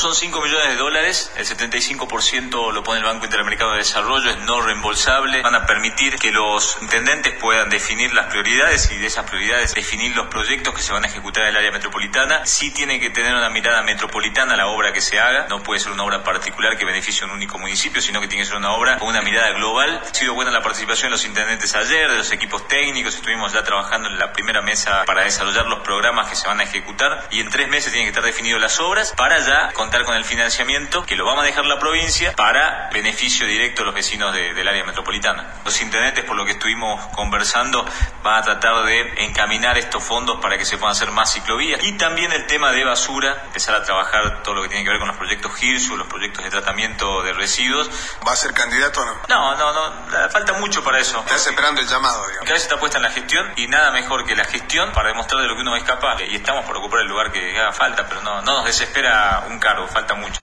Son 5 millones de dólares, el 75% lo pone el Banco Interamericano de Desarrollo, es no reembolsable. Van a permitir que los intendentes puedan definir las prioridades y de esas prioridades definir los proyectos que se van a ejecutar en el área metropolitana. Sí tiene que tener una mirada metropolitana a la obra que se haga, no puede ser una obra particular que beneficie a un único municipio, sino que tiene que ser una obra con una mirada global. Ha sido buena la participación de los intendentes ayer, de los equipos técnicos, estuvimos ya trabajando en la primera mesa para desarrollar los programas que se van a ejecutar y en 3 meses tienen que estar definidas las obras para ya contar con el financiamiento que lo va a manejar la provincia para beneficio directo de los vecinos del área metropolitana. Los intendentes, por lo que estuvimos conversando, van a tratar de encaminar estos fondos para que se puedan hacer más ciclovías y también el tema de basura, empezar a trabajar todo lo que tiene que ver con los proyectos GIRSU, los proyectos de tratamiento de residuos. ¿Va a ser candidato o no? No, falta mucho para eso. Estás esperando el llamado, digamos. Cada vez está puesta en la gestión y nada mejor que la gestión para demostrar de lo que uno es capaz y estamos por ocupar el lugar que haga falta, pero no nos desespera un cargo, falta mucho.